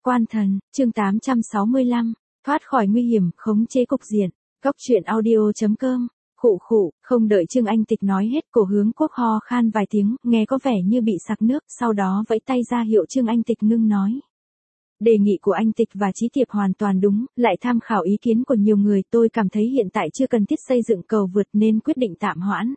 Quan thần, chương 865, thoát khỏi nguy hiểm, khống chế cục diện. Góc truyện audio.com. Khụ, không đợi Trương Anh Tịch nói hết, Cổ Hướng Quốc ho khan vài tiếng, nghe có vẻ như bị sặc nước, sau đó vẫy tay ra hiệu Trương Anh Tịch ngưng nói. Đề nghị của anh Tịch và Chí Tiệp hoàn toàn đúng, lại tham khảo ý kiến của nhiều người, tôi cảm thấy hiện tại chưa cần thiết xây dựng cầu vượt nên quyết định tạm hoãn.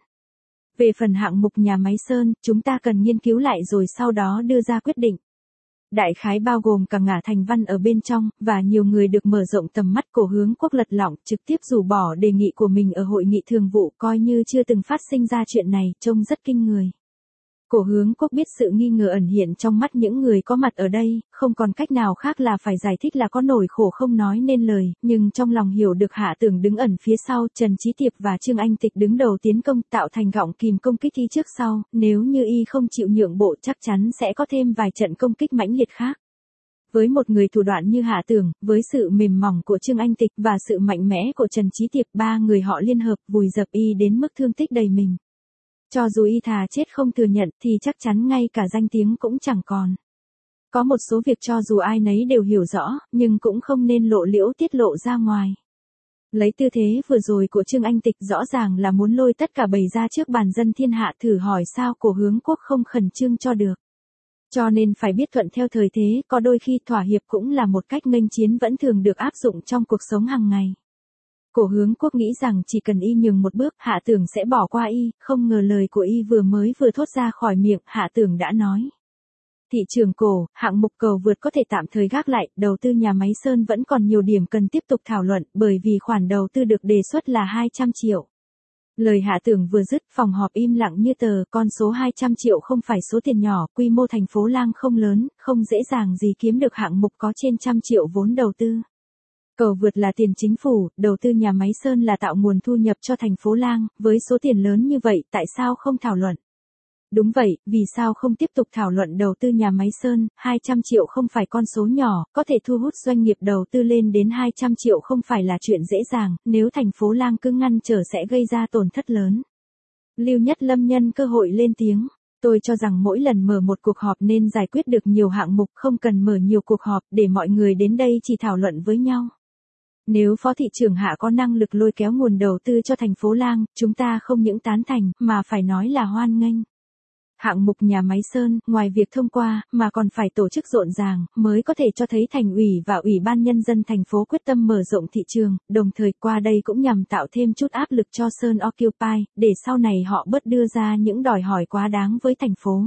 Về phần hạng mục nhà máy sơn, chúng ta cần nghiên cứu lại rồi sau đó đưa ra quyết định. Đại khái bao gồm cả ngả Thành Văn ở bên trong, và nhiều người được mở rộng tầm mắt. Cổ Hướng Quốc lật lọng, trực tiếp rũ bỏ đề nghị của mình ở hội nghị thường vụ, coi như chưa từng phát sinh ra chuyện này, trông rất kinh người. Cổ Hướng Quốc biết sự nghi ngờ ẩn hiện trong mắt những người có mặt ở đây, không còn cách nào khác là phải giải thích là có nỗi khổ không nói nên lời, nhưng trong lòng hiểu được Hạ Tưởng đứng ẩn phía sau, Trần Chí Tiệp và Trương Anh Tịch đứng đầu tiến công, tạo thành gọng kìm công kích y trước sau, nếu như y không chịu nhượng bộ chắc chắn sẽ có thêm vài trận công kích mãnh liệt khác. Với một người thủ đoạn như Hạ Tưởng, với sự mềm mỏng của Trương Anh Tịch và sự mạnh mẽ của Trần Chí Tiệp, ba người họ liên hợp vùi dập y đến mức thương tích đầy mình. Cho dù y thà chết không thừa nhận thì chắc chắn ngay cả danh tiếng cũng chẳng còn. Có một số việc cho dù ai nấy đều hiểu rõ, nhưng cũng không nên lộ liễu tiết lộ ra ngoài. Lấy tư thế vừa rồi của Trương Anh Tịch rõ ràng là muốn lôi tất cả bầy ra trước bàn dân thiên hạ, thử hỏi sao Cổ Hướng Quốc không khẩn trương cho được. Cho nên phải biết thuận theo thời thế, có đôi khi thỏa hiệp cũng là một cách nghênh chiến vẫn thường được áp dụng trong cuộc sống hàng ngày. Cổ Hướng Quốc nghĩ rằng chỉ cần y nhường một bước, Hạ Tưởng sẽ bỏ qua y, không ngờ lời của y vừa thốt ra khỏi miệng, Hạ Tưởng đã nói. Thị trường Cổ, hạng mục cầu vượt có thể tạm thời gác lại, đầu tư nhà máy sơn vẫn còn nhiều điểm cần tiếp tục thảo luận, bởi vì khoản đầu tư được đề xuất là 200 triệu. Lời Hạ Tưởng vừa dứt, phòng họp im lặng như tờ, con số 200 triệu không phải số tiền nhỏ, quy mô thành phố Lang không lớn, không dễ dàng gì kiếm được hạng mục có trên 100 triệu vốn đầu tư. Cầu vượt là tiền chính phủ, đầu tư nhà máy sơn là tạo nguồn thu nhập cho thành phố Lang, với số tiền lớn như vậy tại sao không thảo luận? Đúng vậy, vì sao không tiếp tục thảo luận đầu tư nhà máy sơn, 200 triệu không phải con số nhỏ, có thể thu hút doanh nghiệp đầu tư lên đến 200 triệu không phải là chuyện dễ dàng, nếu thành phố Lang cứ ngăn trở sẽ gây ra tổn thất lớn. Lưu Nhất Lâm nhân cơ hội lên tiếng. Tôi cho rằng mỗi lần mở một cuộc họp nên giải quyết được nhiều hạng mục, không cần mở nhiều cuộc họp để mọi người đến đây chỉ thảo luận với nhau. Nếu Phó thị trưởng Hạ có năng lực lôi kéo nguồn đầu tư cho thành phố Lang, chúng ta không những tán thành, mà phải nói là hoan nghênh. Hạng mục nhà máy sơn, ngoài việc thông qua, mà còn phải tổ chức rộn ràng, mới có thể cho thấy thành ủy và ủy ban nhân dân thành phố quyết tâm mở rộng thị trường, đồng thời qua đây cũng nhằm tạo thêm chút áp lực cho Sơn Occupy, để sau này họ bớt đưa ra những đòi hỏi quá đáng với thành phố.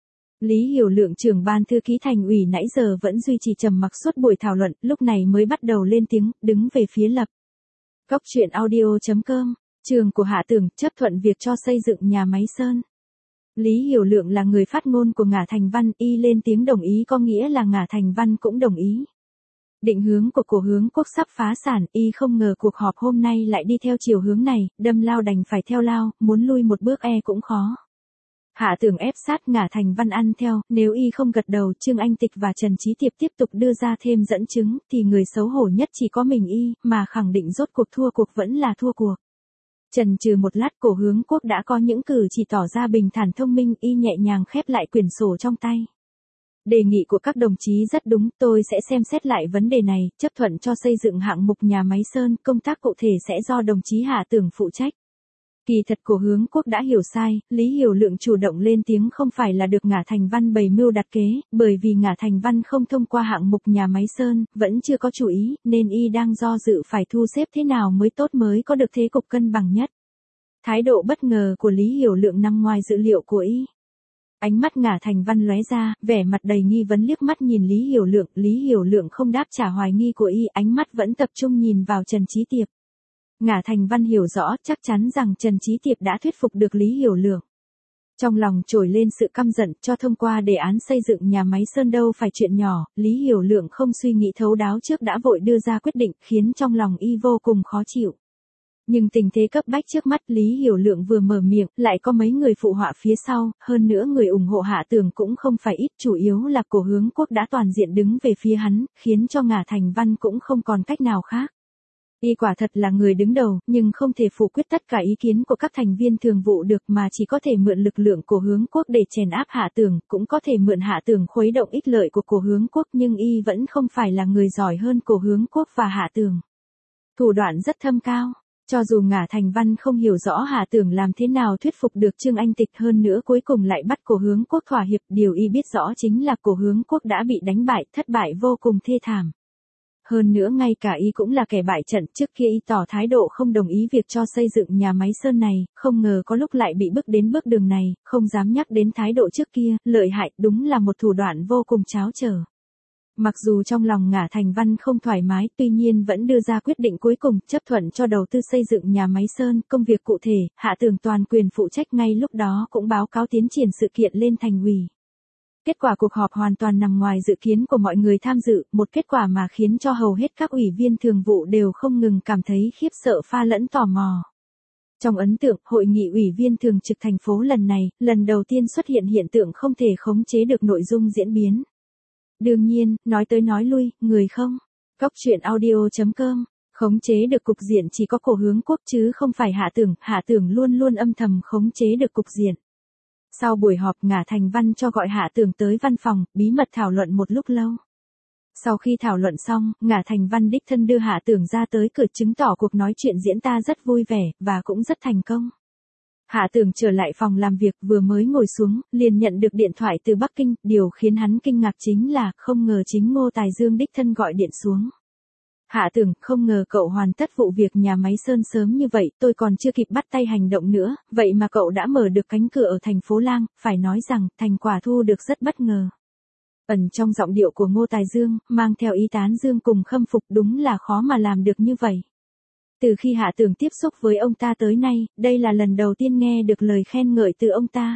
Lý Hiểu Lượng, trưởng ban thư ký thành ủy nãy giờ vẫn duy trì trầm mặc suốt buổi thảo luận, lúc này mới bắt đầu lên tiếng, đứng về phía Lập. Góc truyện audio.com, trường của Hạ Tưởng chấp thuận việc cho xây dựng nhà máy sơn. Lý Hiểu Lượng là người phát ngôn của ngả Thành Văn, y lên tiếng đồng ý có nghĩa là ngả Thành Văn cũng đồng ý. Định hướng của Cổ Hướng Quốc sắp phá sản, y không ngờ cuộc họp hôm nay lại đi theo chiều hướng này, đâm lao đành phải theo lao, muốn lui một bước cũng khó. Hạ Tưởng ép sát ngả Thành Văn ăn theo, nếu y không gật đầu, Trương Anh Tịch và Trần Chí Tiệp tiếp tục đưa ra thêm dẫn chứng, thì người xấu hổ nhất chỉ có mình y, mà khẳng định rốt cuộc thua cuộc vẫn là thua cuộc. Chần chừ một lát, Cổ Hướng Quốc đã có những cử chỉ tỏ ra bình thản thông minh, y nhẹ nhàng khép lại quyển sổ trong tay. Đề nghị của các đồng chí rất đúng, tôi sẽ xem xét lại vấn đề này, chấp thuận cho xây dựng hạng mục nhà máy sơn, công tác cụ thể sẽ do đồng chí Hạ Tưởng phụ trách. Kỳ thật Cổ Hướng Quốc đã hiểu sai, Lý Hiểu Lượng chủ động lên tiếng không phải là được ngả Thành Văn bày mưu đặt kế, bởi vì ngả Thành Văn không thông qua hạng mục nhà máy sơn, vẫn chưa có chủ ý, nên y đang do dự phải thu xếp thế nào mới tốt mới có được thế cục cân bằng nhất. Thái độ bất ngờ của Lý Hiểu Lượng nằm ngoài dự liệu của y. Ánh mắt ngả Thành Văn lóe ra, vẻ mặt đầy nghi vấn liếc mắt nhìn Lý Hiểu Lượng không đáp trả hoài nghi của y, ánh mắt vẫn tập trung nhìn vào Trần Chí Tiệp. Ngả Thành Văn hiểu rõ chắc chắn rằng Trần Chí Tiệp đã thuyết phục được Lý Hiểu Lượng. Trong lòng trồi lên sự căm giận, cho thông qua đề án xây dựng nhà máy sơn đâu phải chuyện nhỏ, Lý Hiểu Lượng không suy nghĩ thấu đáo trước đã vội đưa ra quyết định, khiến trong lòng y vô cùng khó chịu. Nhưng tình thế cấp bách trước mắt, Lý Hiểu Lượng vừa mở miệng, lại có mấy người phụ họa phía sau, hơn nữa người ủng hộ Hạ Tưởng cũng không phải ít, chủ yếu là Cổ Hướng Quốc đã toàn diện đứng về phía hắn, khiến cho ngả Thành Văn cũng không còn cách nào khác. Y quả thật là người đứng đầu, nhưng không thể phủ quyết tất cả ý kiến của các thành viên thường vụ được mà chỉ có thể mượn lực lượng của hướng quốc để chèn áp Hạ Tường, cũng có thể mượn Hạ Tường khuấy động ích lợi của hướng quốc, nhưng Y vẫn không phải là người giỏi hơn của hướng quốc và Hạ Tường. Thủ đoạn rất thâm cao. Cho dù Ngả Thành Văn không hiểu rõ Hạ Tường làm thế nào thuyết phục được Trương Anh Tịch, hơn nữa cuối cùng lại bắt Cổ Hướng Quốc thỏa hiệp, điều Y biết rõ chính là Cổ Hướng Quốc đã bị đánh bại, thất bại vô cùng thê thảm. Hơn nữa ngay cả Y cũng là kẻ bại trận, trước kia Y tỏ thái độ không đồng ý việc cho xây dựng nhà máy sơn này, không ngờ có lúc lại bị bước đến bước đường này, không dám nhắc đến thái độ trước kia, lợi hại, đúng là một thủ đoạn vô cùng tráo trở. Mặc dù trong lòng Ngả Thành Văn không thoải mái, tuy nhiên vẫn đưa ra quyết định cuối cùng, chấp thuận cho đầu tư xây dựng nhà máy sơn, công việc cụ thể, Hạ Tường toàn quyền phụ trách, ngay lúc đó cũng báo cáo tiến triển sự kiện lên thành ủy. Kết quả cuộc họp hoàn toàn nằm ngoài dự kiến của mọi người tham dự, một kết quả mà khiến cho hầu hết các ủy viên thường vụ đều không ngừng cảm thấy khiếp sợ pha lẫn tò mò. Trong ấn tượng, hội nghị ủy viên thường trực thành phố lần này, lần đầu tiên xuất hiện hiện tượng không thể khống chế được nội dung diễn biến. Đương nhiên, nói tới nói lui, người không. Góc truyện audio.com, khống chế được cục diện chỉ có Cổ Hướng Quốc chứ không phải Hạ Tường luôn luôn âm thầm khống chế được cục diện. Sau buổi họp, Ngả Thành Văn cho gọi Hạ Tường tới văn phòng, bí mật thảo luận một lúc lâu. Sau khi thảo luận xong, Ngả Thành Văn đích thân đưa Hạ Tường ra tới cửa, chứng tỏ cuộc nói chuyện diễn ta rất vui vẻ, và cũng rất thành công. Hạ Tường trở lại phòng làm việc, vừa mới ngồi xuống, liền nhận được điện thoại từ Bắc Kinh, điều khiến hắn kinh ngạc chính là, không ngờ chính Ngô Tài Dương đích thân gọi điện xuống. Hạ Tường, không ngờ cậu hoàn tất vụ việc nhà máy sơn sớm như vậy, tôi còn chưa kịp bắt tay hành động nữa, vậy mà cậu đã mở được cánh cửa ở thành phố Lang, phải nói rằng, thành quả thu được rất bất ngờ. Ẩn trong giọng điệu của Ngô Tài Dương, mang theo ý tán dương cùng khâm phục, đúng là khó mà làm được như vậy. Từ khi Hạ Tường tiếp xúc với ông ta tới nay, đây là lần đầu tiên nghe được lời khen ngợi từ ông ta.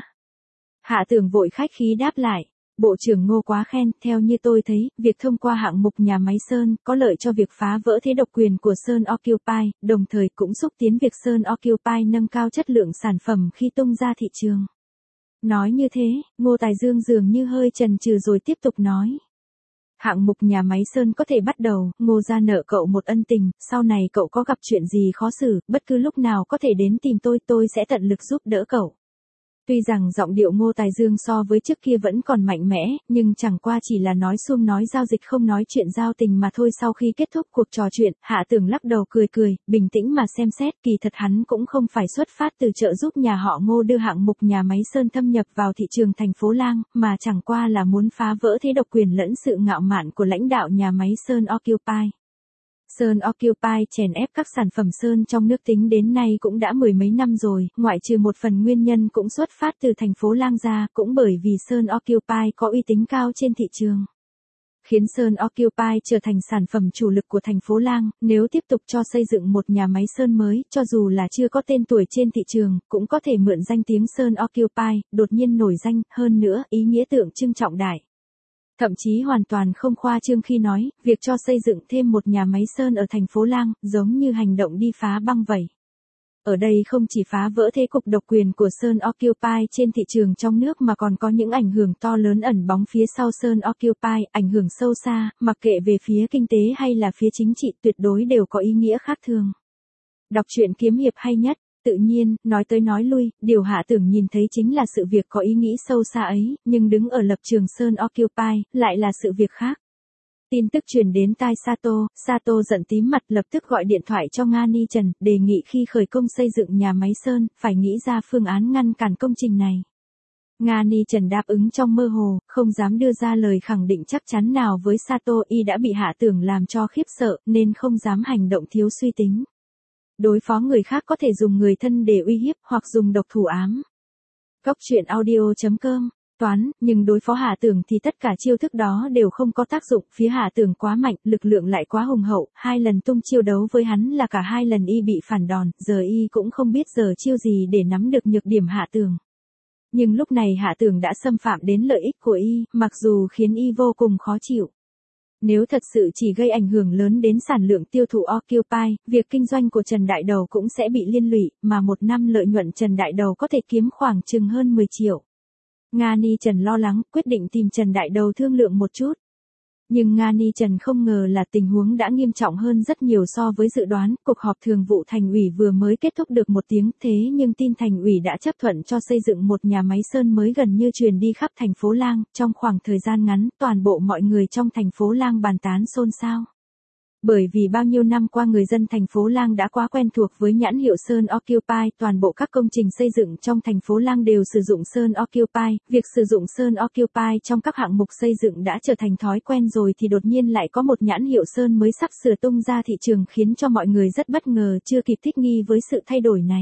Hạ Tường vội khách khí đáp lại. Bộ trưởng Ngô quá khen, theo như tôi thấy, việc thông qua hạng mục nhà máy sơn, có lợi cho việc phá vỡ thế độc quyền của Sơn Occupy, đồng thời cũng xúc tiến việc Sơn Occupy nâng cao chất lượng sản phẩm khi tung ra thị trường. Nói như thế, Ngô Tài Dương dường như hơi chần chừ rồi tiếp tục nói. Hạng mục nhà máy sơn có thể bắt đầu, Ngô gia nợ cậu một ân tình, sau này cậu có gặp chuyện gì khó xử, bất cứ lúc nào có thể đến tìm tôi sẽ tận lực giúp đỡ cậu. Tuy rằng giọng điệu Ngô Tài Dương so với trước kia vẫn còn mạnh mẽ, nhưng chẳng qua chỉ là nói suông nói giao dịch không nói chuyện giao tình mà thôi. Sau khi kết thúc cuộc trò chuyện, Hạ Tường lắc đầu cười, bình tĩnh mà xem xét, kỳ thật hắn cũng không phải xuất phát từ trợ giúp nhà họ Ngô đưa hạng mục nhà máy sơn thâm nhập vào thị trường thành phố Lang, mà chẳng qua là muốn phá vỡ thế độc quyền lẫn sự ngạo mạn của lãnh đạo nhà máy Sơn Occupy. Sơn Occupy chèn ép các sản phẩm sơn trong nước tính đến nay cũng đã mười mấy năm rồi, ngoại trừ một phần nguyên nhân cũng xuất phát từ thành phố Lang ra, cũng bởi vì Sơn Occupy có uy tín cao trên thị trường. Khiến Sơn Occupy trở thành sản phẩm chủ lực của thành phố Lang, nếu tiếp tục cho xây dựng một nhà máy sơn mới, cho dù là chưa có tên tuổi trên thị trường, cũng có thể mượn danh tiếng Sơn Occupy, đột nhiên nổi danh, hơn nữa, ý nghĩa tượng trưng trọng đại. Thậm chí hoàn toàn không khoa trương khi nói, việc cho xây dựng thêm một nhà máy sơn ở thành phố Lang, giống như hành động đi phá băng vậy. Ở đây không chỉ phá vỡ thế cục độc quyền của Sơn Occupy trên thị trường trong nước mà còn có những ảnh hưởng to lớn ẩn bóng phía sau Sơn Occupy, ảnh hưởng sâu xa, mặc kệ về phía kinh tế hay là phía chính trị, tuyệt đối đều có ý nghĩa khác thường. Đọc truyện kiếm hiệp hay nhất. Tự nhiên, nói tới nói lui, điều Hạ Tường nhìn thấy chính là sự việc có ý nghĩ sâu xa ấy, nhưng đứng ở lập trường Sơn Occupy, lại là sự việc khác. Tin tức truyền đến tai Sato giận tím mặt lập tức gọi điện thoại cho Nga Ni Trần, đề nghị khi khởi công xây dựng nhà máy sơn, phải nghĩ ra phương án ngăn cản công trình này. Nga Ni Trần đáp ứng trong mơ hồ, không dám đưa ra lời khẳng định chắc chắn nào với Sato, y đã bị Hạ Tường làm cho khiếp sợ, nên không dám hành động thiếu suy tính. Đối phó người khác có thể dùng người thân để uy hiếp hoặc dùng độc thủ ám. Góc truyện audio.com, toán, nhưng đối phó Hạ Tường thì tất cả chiêu thức đó đều không có tác dụng, phía Hạ Tường quá mạnh, lực lượng lại quá hùng hậu, 2 lần tung chiêu đấu với hắn là cả 2 lần y bị phản đòn, giờ y cũng không biết giờ chiêu gì để nắm được nhược điểm Hạ Tường. Nhưng lúc này Hạ Tường đã xâm phạm đến lợi ích của y, mặc dù khiến y vô cùng khó chịu. Nếu thật sự chỉ gây ảnh hưởng lớn đến sản lượng tiêu thụ Occupy, việc kinh doanh của Trần Đại Đầu cũng sẽ bị liên lụy, mà một năm lợi nhuận Trần Đại Đầu có thể kiếm khoảng chừng hơn 10 triệu. Nga Ni Trần lo lắng, quyết định tìm Trần Đại Đầu thương lượng một chút. Nhưng Nga Ni Trần không ngờ là tình huống đã nghiêm trọng hơn rất nhiều so với dự đoán. Cuộc họp thường vụ thành ủy vừa mới kết thúc được một tiếng, thế nhưng tin thành ủy đã chấp thuận cho xây dựng một nhà máy sơn mới gần như truyền đi khắp thành phố Lang. Trong khoảng thời gian ngắn, toàn bộ mọi người trong thành phố Lang bàn tán xôn xao. Bởi vì bao nhiêu năm qua người dân thành phố Lang đã quá quen thuộc với nhãn hiệu Sơn Occupy, toàn bộ các công trình xây dựng trong thành phố Lang đều sử dụng Sơn Occupy, việc sử dụng Sơn Occupy trong các hạng mục xây dựng đã trở thành thói quen rồi thì đột nhiên lại có một nhãn hiệu Sơn mới sắp sửa tung ra thị trường khiến cho mọi người rất bất ngờ, chưa kịp thích nghi với sự thay đổi này.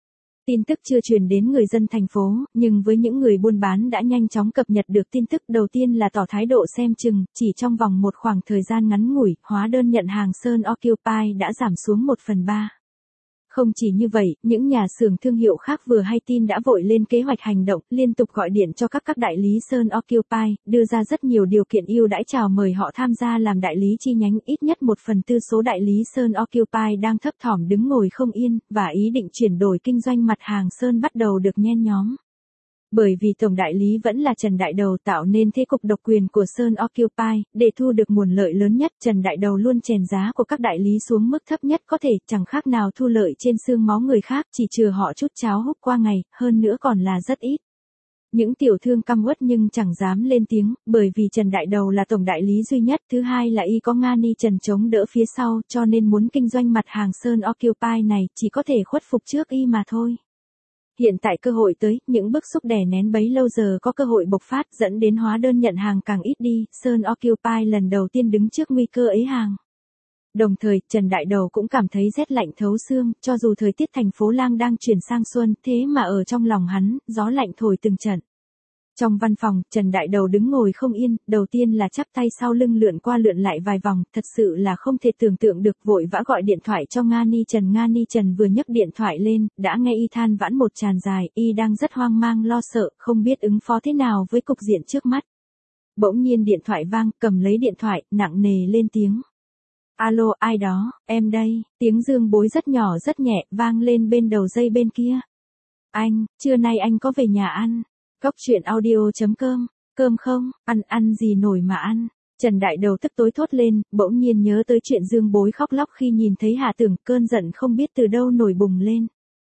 Tin tức chưa truyền đến người dân thành phố, nhưng với những người buôn bán đã nhanh chóng cập nhật được tin tức. Đầu tiên là tỏ thái độ xem chừng, chỉ trong vòng một khoảng thời gian ngắn ngủi, hóa đơn nhận hàng Sơn Occupy đã giảm xuống 1/3. Không chỉ như vậy, những nhà xưởng thương hiệu khác vừa hay tin đã vội lên kế hoạch hành động, liên tục gọi điện cho các đại lý Sơn Occupy, đưa ra rất nhiều điều kiện ưu đãi chào mời họ tham gia làm đại lý chi nhánh. Ít nhất 1/4 số đại lý Sơn Occupy đang thấp thỏm đứng ngồi không yên, và ý định chuyển đổi kinh doanh mặt hàng Sơn bắt đầu được nhen nhóm. Bởi vì tổng đại lý vẫn là Trần Đại Đầu tạo nên thế cục độc quyền của Sơn Occupy, để thu được nguồn lợi lớn nhất, Trần Đại Đầu luôn chèn giá của các đại lý xuống mức thấp nhất có thể, chẳng khác nào thu lợi trên xương máu người khác, chỉ chừa họ chút cháo húp qua ngày, hơn nữa còn là rất ít. Những tiểu thương căm uất nhưng chẳng dám lên tiếng, bởi vì Trần Đại Đầu là tổng đại lý duy nhất, thứ hai là y có Nga Ni Trần chống đỡ phía sau, cho nên muốn kinh doanh mặt hàng Sơn Occupy này, chỉ có thể khuất phục trước y mà thôi. Hiện tại cơ hội tới, những bức xúc đè nén bấy lâu giờ có cơ hội bộc phát, dẫn đến hóa đơn nhận hàng càng ít đi, Sơn Occupy lần đầu tiên đứng trước nguy cơ ế hàng. Đồng thời, Trần Đại Đầu cũng cảm thấy rét lạnh thấu xương, cho dù thời tiết thành phố Lang đang chuyển sang xuân, thế mà ở trong lòng hắn, gió lạnh thổi từng trận. Trong văn phòng, Trần Đại Đầu đứng ngồi không yên, đầu tiên là chắp tay sau lưng lượn qua lượn lại vài vòng, thật sự là không thể tưởng tượng được, vội vã gọi điện thoại cho Nga Ni Trần. Nga Ni Trần vừa nhấc điện thoại lên, đã nghe y than vãn một tràn dài, y đang rất hoang mang lo sợ, không biết ứng phó thế nào với cục diện trước mắt. Bỗng nhiên điện thoại vang, cầm lấy điện thoại, nặng nề lên tiếng. Alo, ai đó, em đây, tiếng Dương Bối rất nhỏ rất nhẹ, vang lên bên đầu dây bên kia. Anh, trưa nay anh có về nhà ăn? Cốc truyện audio.com, cơm không, ăn gì nổi mà ăn. Trần Đại Đầu tức tối thốt lên, bỗng nhiên nhớ tới chuyện Dương Bối khóc lóc khi nhìn thấy Hạ Tưởng, cơn giận không biết từ đâu nổi bùng lên.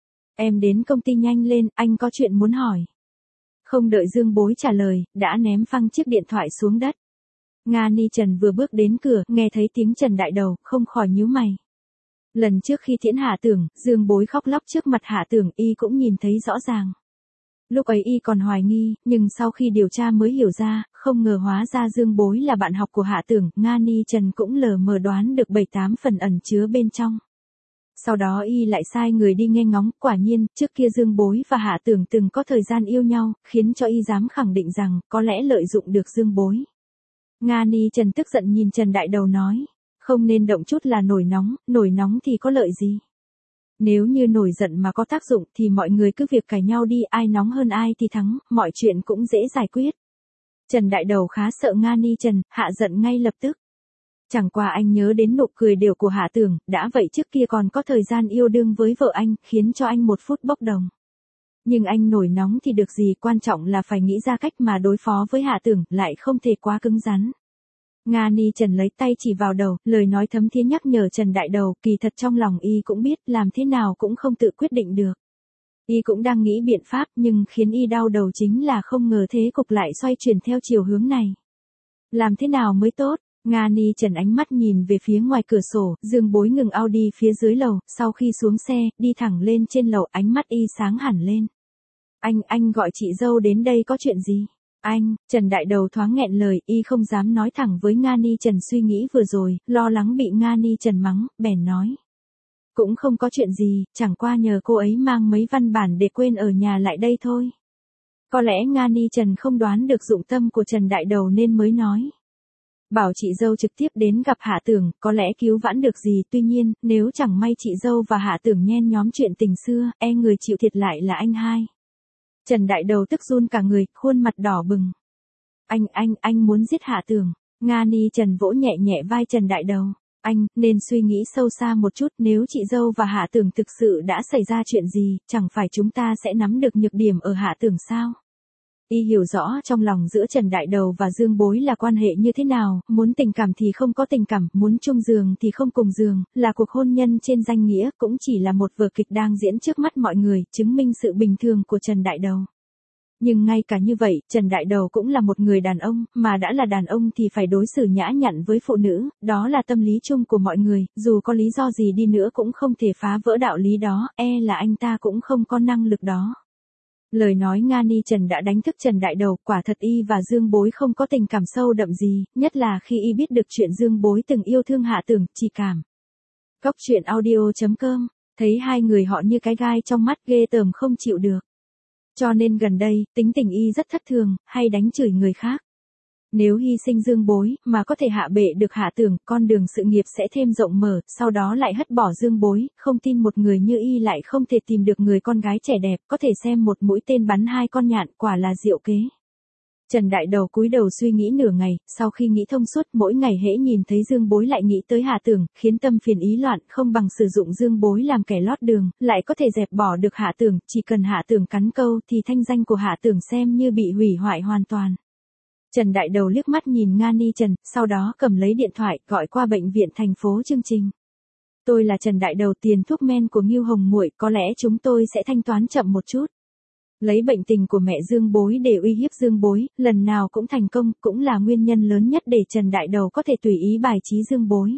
Em đến công ty nhanh lên, anh có chuyện muốn hỏi. Không đợi Dương Bối trả lời, đã ném phăng chiếc điện thoại xuống đất. Nga Ni Trần vừa bước đến cửa, nghe thấy tiếng Trần Đại Đầu, không khỏi nhíu mày. Lần trước khi tiễn Hạ Tưởng, Dương Bối khóc lóc trước mặt Hạ Tưởng, y cũng nhìn thấy rõ ràng. Lúc ấy y còn hoài nghi, nhưng sau khi điều tra mới hiểu ra, không ngờ hóa ra Dương Bối là bạn học của Hạ Tưởng. Nga Ni Trần cũng lờ mờ đoán được 7-8 phần ẩn chứa bên trong. Sau đó y lại sai người đi nghe ngóng, quả nhiên, trước kia Dương Bối và Hạ Tưởng từng có thời gian yêu nhau, khiến cho y dám khẳng định rằng, có lẽ lợi dụng được Dương Bối. Nga Ni Trần tức giận nhìn Trần Đại Đầu nói, không nên động chút là nổi nóng thì có lợi gì. Nếu như nổi giận mà có tác dụng thì mọi người cứ việc cãi nhau đi, ai nóng hơn ai thì thắng, mọi chuyện cũng dễ giải quyết. Trần Đại Đầu khá sợ Nga Ni Trần, hạ giận ngay lập tức. Chẳng qua anh nhớ đến nụ cười đều của Hạ Tưởng, đã vậy trước kia còn có thời gian yêu đương với vợ anh, khiến cho anh một phút bốc đồng. Nhưng anh nổi nóng thì được gì, quan trọng là phải nghĩ ra cách mà đối phó với Hạ Tưởng, lại không thể quá cứng rắn. Nga Ni Trần lấy tay chỉ vào đầu, lời nói thấm thía nhắc nhở Trần Đại Đầu, kỳ thật trong lòng y cũng biết, làm thế nào cũng không tự quyết định được. Y cũng đang nghĩ biện pháp, nhưng khiến y đau đầu chính là không ngờ thế cục lại xoay chuyển theo chiều hướng này. Làm thế nào mới tốt? Nga Ni Trần ánh mắt nhìn về phía ngoài cửa sổ, Dương Bối ngừng Audi phía dưới lầu, sau khi xuống xe, đi thẳng lên trên lầu, ánh mắt y sáng hẳn lên. Anh gọi chị dâu đến đây có chuyện gì? Trần Đại Đầu thoáng nghẹn lời, y không dám nói thẳng với Nga Ni Trần suy nghĩ vừa rồi, lo lắng bị Nga Ni Trần mắng, bèn nói. Cũng không có chuyện gì, chẳng qua nhờ cô ấy mang mấy văn bản để quên ở nhà lại đây thôi. Có lẽ Nga Ni Trần không đoán được dụng tâm của Trần Đại Đầu nên mới nói. Bảo chị dâu trực tiếp đến gặp Hạ Tưởng, có lẽ cứu vãn được gì, tuy nhiên, nếu chẳng may chị dâu và Hạ Tưởng nhen nhóm chuyện tình xưa, người chịu thiệt lại là anh hai. Trần Đại Đầu tức run cả người, khuôn mặt đỏ bừng. Anh muốn giết Hạ Tưởng. Nga Ni Trần vỗ nhẹ nhẹ vai Trần Đại Đầu. Anh nên suy nghĩ sâu xa một chút, nếu chị dâu và Hạ Tưởng thực sự đã xảy ra chuyện gì, chẳng phải chúng ta sẽ nắm được nhược điểm ở Hạ Tưởng sao? Y hiểu rõ trong lòng giữa Trần Đại Đầu và Dương Bối là quan hệ như thế nào, muốn tình cảm thì không có tình cảm, muốn chung giường thì không cùng giường, là cuộc hôn nhân trên danh nghĩa, cũng chỉ là một vở kịch đang diễn trước mắt mọi người, chứng minh sự bình thường của Trần Đại Đầu. Nhưng ngay cả như vậy, Trần Đại Đầu cũng là một người đàn ông, mà đã là đàn ông thì phải đối xử nhã nhặn với phụ nữ, đó là tâm lý chung của mọi người, dù có lý do gì đi nữa cũng không thể phá vỡ đạo lý đó, là anh ta cũng không có năng lực đó. Lời nói Nga Ni Trần đã đánh thức Trần Đại Đầu, quả thật y và Dương Bối không có tình cảm sâu đậm gì, nhất là khi y biết được chuyện Dương Bối từng yêu thương Hạ Tưởng, chỉ cảm. Cóc truyện audio.com, thấy hai người họ như cái gai trong mắt, ghê tởm không chịu được. Cho nên gần đây, tính tình y rất thất thường, hay đánh chửi người khác. Nếu hy sinh Dương Bối, mà có thể hạ bệ được Hạ Tưởng, con đường sự nghiệp sẽ thêm rộng mở, sau đó lại hất bỏ Dương Bối, không tin một người như y lại không thể tìm được người con gái trẻ đẹp, có thể xem một mũi tên bắn hai con nhạn, quả là diệu kế. Trần Đại Đầu cúi đầu suy nghĩ nửa ngày, sau khi nghĩ thông suốt, mỗi ngày hễ nhìn thấy Dương Bối lại nghĩ tới Hạ Tưởng, khiến tâm phiền ý loạn, không bằng sử dụng Dương Bối làm kẻ lót đường, lại có thể dẹp bỏ được Hạ Tưởng, chỉ cần Hạ Tưởng cắn câu thì thanh danh của Hạ Tưởng xem như bị hủy hoại hoàn toàn. Trần Đại Đầu liếc mắt nhìn Nga Ni Trần, sau đó cầm lấy điện thoại, gọi qua bệnh viện thành phố chương trình. Tôi là Trần Đại Đầu, tiền thuốc men của Ngưu Hồng Muội, có lẽ chúng tôi sẽ thanh toán chậm một chút. Lấy bệnh tình của mẹ Dương Bối để uy hiếp Dương Bối, lần nào cũng thành công, cũng là nguyên nhân lớn nhất để Trần Đại Đầu có thể tùy ý bài trí Dương Bối.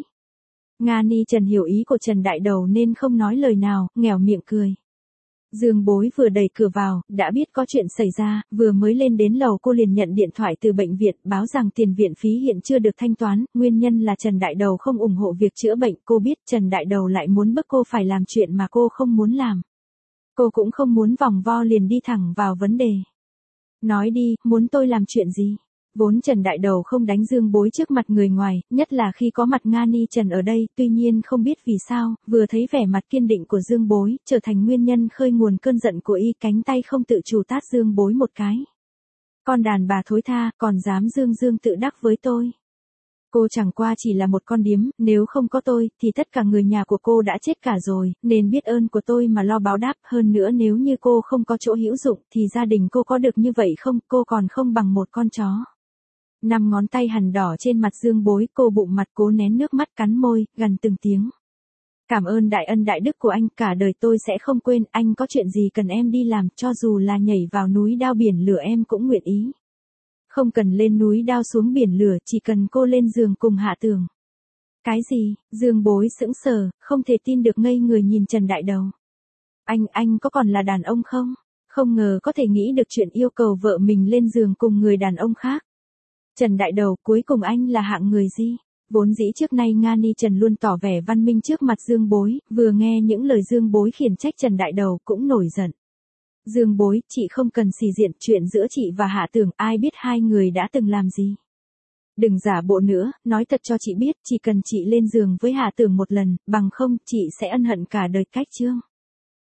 Nga Ni Trần hiểu ý của Trần Đại Đầu nên không nói lời nào, nghẻo miệng cười. Dương Bối vừa đẩy cửa vào, đã biết có chuyện xảy ra, vừa mới lên đến lầu cô liền nhận điện thoại từ bệnh viện, báo rằng tiền viện phí hiện chưa được thanh toán, nguyên nhân là Trần Đại Đầu không ủng hộ việc chữa bệnh, cô biết Trần Đại Đầu lại muốn bức cô phải làm chuyện mà cô không muốn làm. Cô cũng không muốn vòng vo liền đi thẳng vào vấn đề. Nói đi, muốn tôi làm chuyện gì? Vốn Trần Đại Đầu không đánh Dương Bối trước mặt người ngoài, nhất là khi có mặt Nga Ni Trần ở đây, tuy nhiên không biết vì sao, vừa thấy vẻ mặt kiên định của Dương Bối, trở thành nguyên nhân khơi nguồn cơn giận của y, cánh tay không tự chủ tát Dương Bối một cái. Con đàn bà thối tha, còn dám dương tự đắc với tôi. Cô chẳng qua chỉ là một con điếm, nếu không có tôi, thì tất cả người nhà của cô đã chết cả rồi, nên biết ơn của tôi mà lo báo đáp, hơn nữa nếu như cô không có chỗ hữu dụng, thì gia đình cô có được như vậy không, cô còn không bằng một con chó. 5 ngón tay hằn đỏ trên mặt Dương Bối, cô bụng mặt cố nén nước mắt cắn môi, gằn từng tiếng. Cảm ơn đại ân đại đức của anh, cả đời tôi sẽ không quên, anh có chuyện gì cần em đi làm, cho dù là nhảy vào núi đao biển lửa em cũng nguyện ý. Không cần lên núi đao xuống biển lửa, chỉ cần cô lên giường cùng Hạ Tưởng. Cái gì? Dương Bối sững sờ, không thể tin được ngây người nhìn Trần Đại Đầu. Anh có còn là đàn ông không? Không ngờ có thể nghĩ được chuyện yêu cầu vợ mình lên giường cùng người đàn ông khác. Trần Đại Đầu, cuối cùng anh là hạng người gì? Vốn dĩ trước nay Nga Ni Trần luôn tỏ vẻ văn minh trước mặt Dương Bối, vừa nghe những lời Dương Bối khiển trách Trần Đại Đầu cũng nổi giận. Dương Bối, chị không cần xì diện, chuyện giữa chị và Hạ Tưởng, ai biết hai người đã từng làm gì. Đừng giả bộ nữa, nói thật cho chị biết, chỉ cần chị lên giường với Hạ Tưởng một lần, bằng không, chị sẽ ân hận cả đời. Cách chương.